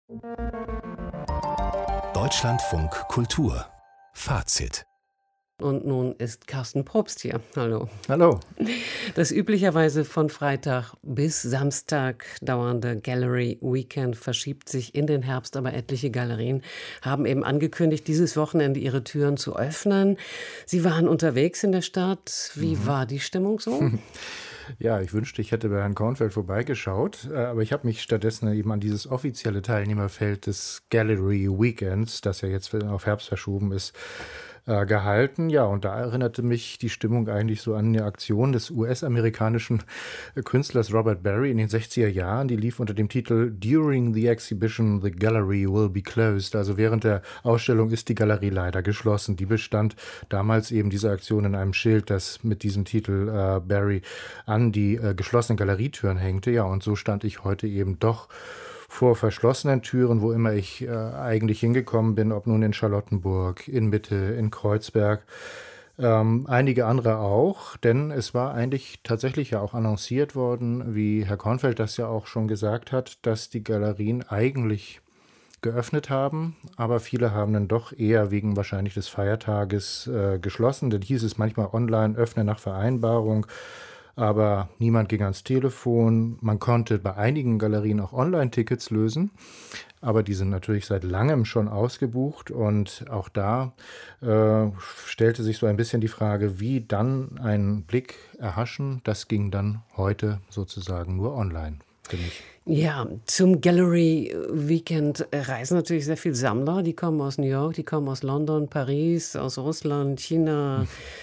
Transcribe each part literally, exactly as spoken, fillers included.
Deutschlandfunk Kultur Fazit. Und nun ist Carsten Probst hier. Hallo. Hallo. Das üblicherweise von Freitag bis Samstag dauernde Gallery Weekend verschiebt sich in den Herbst, aber etliche Galerien haben eben angekündigt, dieses Wochenende ihre Türen zu öffnen. Sie waren unterwegs in der Stadt. Wie mhm. war die Stimmung so? Ja, ich wünschte, ich hätte bei Herrn Kornfeld vorbeigeschaut, aber ich habe mich stattdessen eben an dieses offizielle Teilnehmerfeld des Gallery Weekends, das ja jetzt auf Herbst verschoben ist, gehalten. Ja, und da erinnerte mich die Stimmung eigentlich so an eine Aktion des U S-amerikanischen Künstlers Robert Barry in den sechziger Jahren. Die lief unter dem Titel During the exhibition, the gallery will be closed. Also während der Ausstellung ist die Galerie leider geschlossen. Die bestand damals eben diese Aktion in einem Schild, das mit diesem Titel äh, Barry an die äh, geschlossenen Galerietüren hängte. Ja, und so stand ich heute eben doch vor verschlossenen Türen, wo immer ich äh, eigentlich hingekommen bin, ob nun in Charlottenburg, in Mitte, in Kreuzberg, ähm, einige andere auch, denn es war eigentlich tatsächlich ja auch annonciert worden, wie Herr Kornfeld das ja auch schon gesagt hat, dass die Galerien eigentlich geöffnet haben, aber viele haben dann doch eher wegen wahrscheinlich des Feiertages äh, geschlossen. Dann hieß es manchmal online, öffne nach Vereinbarung. Aber niemand ging ans Telefon. Man konnte bei einigen Galerien auch Online-Tickets lösen. Aber die sind natürlich seit langem schon ausgebucht. Und auch da äh, stellte sich so ein bisschen die Frage, wie dann einen Blick erhaschen. Das ging dann heute sozusagen nur online für mich. Ja, zum Gallery Weekend reisen natürlich sehr viele Sammler. Die kommen aus New York, die kommen aus London, Paris, aus Russland, China,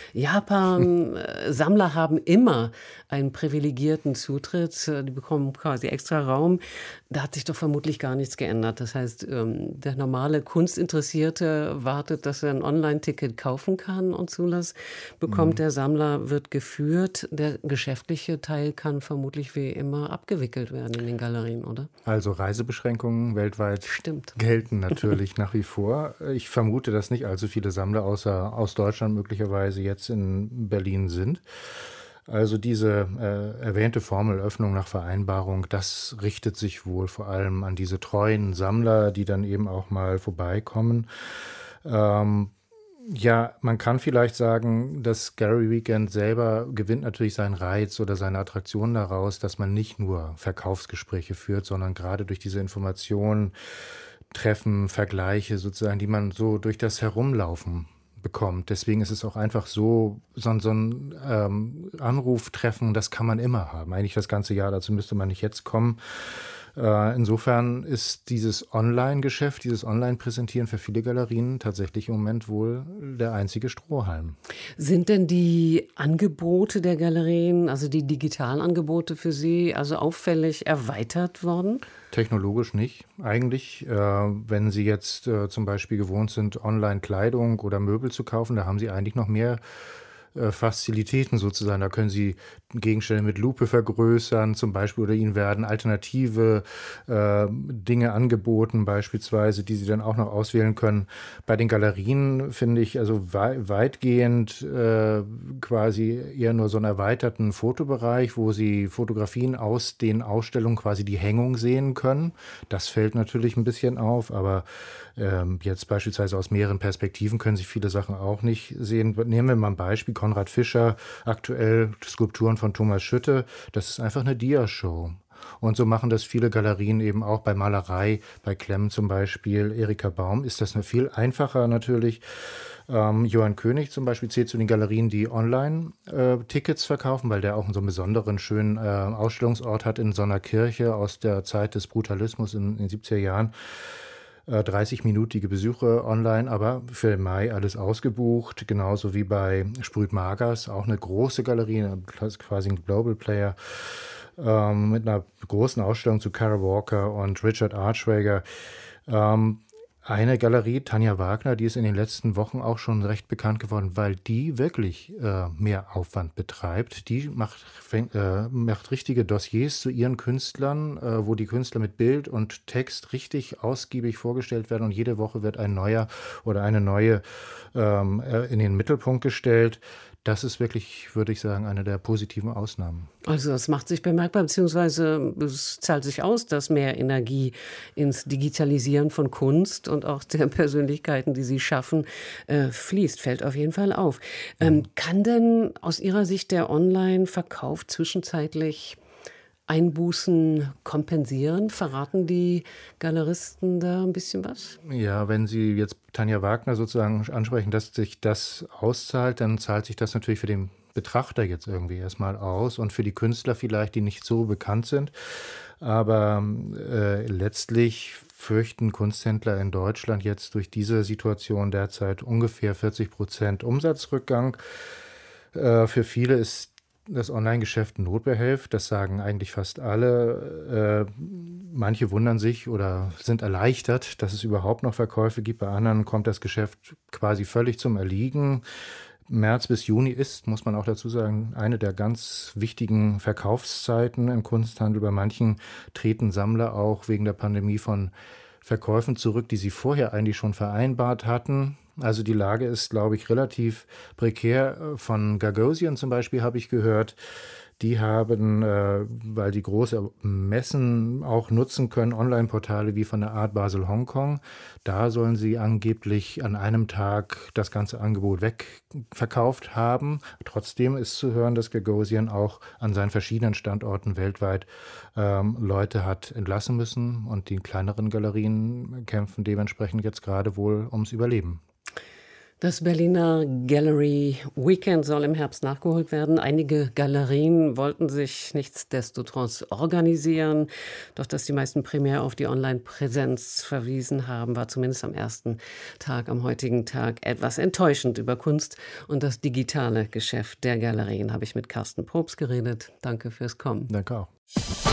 Japan. Sammler haben immer einen privilegierten Zutritt. Die bekommen quasi extra Raum. Da hat sich doch vermutlich gar nichts geändert. Das heißt, der normale Kunstinteressierte wartet, dass er ein Online-Ticket kaufen kann und Zulass bekommt. Mhm. Der Sammler wird geführt. Der geschäftliche Teil kann vermutlich wie immer abgewickelt werden in den Galerien. Oder? Also Reisebeschränkungen weltweit Stimmt. gelten natürlich nach wie vor. Ich vermute, dass nicht allzu viele Sammler außer aus Deutschland möglicherweise jetzt in Berlin sind. Also diese äh, erwähnte Formel Öffnung nach Vereinbarung, das richtet sich wohl vor allem an diese treuen Sammler, die dann eben auch mal vorbeikommen. Ähm, Ja, man kann vielleicht sagen, das Gallery Weekend selber gewinnt natürlich seinen Reiz oder seine Attraktion daraus, dass man nicht nur Verkaufsgespräche führt, sondern gerade durch diese Informationen, Treffen, Vergleiche sozusagen, die man so durch das Herumlaufen bekommt. Deswegen ist es auch einfach so, so, so ein ähm, Anruftreffen, das kann man immer haben. Eigentlich das ganze Jahr, dazu müsste man nicht jetzt kommen. Insofern ist dieses Online-Geschäft, dieses Online-Präsentieren für viele Galerien tatsächlich im Moment wohl der einzige Strohhalm. Sind denn die Angebote der Galerien, also die digitalen Angebote für Sie, also auffällig erweitert worden? Technologisch nicht. Eigentlich, äh, wenn Sie jetzt äh, zum Beispiel gewohnt sind, Online-Kleidung oder Möbel zu kaufen, da haben Sie eigentlich noch mehr Fazilitäten sozusagen. Da können Sie Gegenstände mit Lupe vergrößern zum Beispiel oder Ihnen werden alternative äh, Dinge angeboten beispielsweise, die Sie dann auch noch auswählen können. Bei den Galerien finde ich also wei- weitgehend äh, quasi eher nur so einen erweiterten Fotobereich, wo Sie Fotografien aus den Ausstellungen quasi die Hängung sehen können. Das fällt natürlich ein bisschen auf, aber ähm, jetzt beispielsweise aus mehreren Perspektiven können Sie viele Sachen auch nicht sehen. Nehmen wir mal ein Beispiel. Konrad Fischer, aktuell Skulpturen von Thomas Schütte. Das ist einfach eine Dia-Show. Und so machen das viele Galerien eben auch bei Malerei, bei Klemm zum Beispiel, Erika Baum, ist das eine viel einfacher natürlich. Ähm, Johann König zum Beispiel zählt zu den Galerien, die Online-Tickets äh, verkaufen, weil der auch so einen besonderen, schönen äh, Ausstellungsort hat in so einer Kirche aus der Zeit des Brutalismus in den siebziger Jahren. dreißig-minütige Besuche online, aber für den Mai alles ausgebucht, genauso wie bei Sprüt Magers, auch eine große Galerie, quasi ein Global Player, ähm, mit einer großen Ausstellung zu Kara Walker und Richard Archwager. Ähm, Eine Galerie, Tanja Wagner, die ist in den letzten Wochen auch schon recht bekannt geworden, weil die wirklich äh, mehr Aufwand betreibt. Die macht, fäng, äh, macht richtige Dossiers zu ihren Künstlern, äh, wo die Künstler mit Bild und Text richtig ausgiebig vorgestellt werden und jede Woche wird ein neuer oder eine neue ähm, in den Mittelpunkt gestellt. Das ist wirklich, würde ich sagen, eine der positiven Ausnahmen. Also das macht sich bemerkbar, beziehungsweise es zahlt sich aus, dass mehr Energie ins Digitalisieren von Kunst und auch der Persönlichkeiten, die sie schaffen, äh, fließt. Fällt auf jeden Fall auf. Ähm, kann denn aus Ihrer Sicht der Online-Verkauf zwischenzeitlich Einbußen kompensieren? Verraten die Galeristen da ein bisschen was? Ja, wenn Sie jetzt Tanja Wagner sozusagen ansprechen, dass sich das auszahlt, dann zahlt sich das natürlich für den Betrachter jetzt irgendwie erstmal aus und für die Künstler vielleicht, die nicht so bekannt sind. Aber äh, letztlich fürchten Kunsthändler in Deutschland jetzt durch diese Situation derzeit ungefähr vierzig Prozent Umsatzrückgang. Äh, für viele ist das Online-Geschäft Notbehelf, das sagen eigentlich fast alle. Äh, manche wundern sich oder sind erleichtert, dass es überhaupt noch Verkäufe gibt. Bei anderen kommt das Geschäft quasi völlig zum Erliegen. März bis Juni ist, muss man auch dazu sagen, eine der ganz wichtigen Verkaufszeiten im Kunsthandel. Bei manchen treten Sammler auch wegen der Pandemie von Verkäufen zurück, die sie vorher eigentlich schon vereinbart hatten. Also die Lage ist, glaube ich, relativ prekär. Von Gagosian zum Beispiel habe ich gehört, die haben, äh, weil die große Messen auch nutzen können, Online-Portale wie von der Art Basel Hongkong. Da sollen sie angeblich an einem Tag das ganze Angebot wegverkauft haben. Trotzdem ist zu hören, dass Gagosian auch an seinen verschiedenen Standorten weltweit ähm, Leute hat entlassen müssen. Und die kleineren Galerien kämpfen dementsprechend jetzt gerade wohl ums Überleben. Das Berliner Gallery Weekend soll im Herbst nachgeholt werden. Einige Galerien wollten sich nichtsdestotrotz organisieren. Doch dass die meisten primär auf die Online-Präsenz verwiesen haben, war zumindest am ersten Tag, am heutigen Tag, etwas enttäuschend. Über Kunst und das digitale Geschäft der Galerien habe ich mit Carsten Probst geredet. Danke fürs Kommen. Danke auch.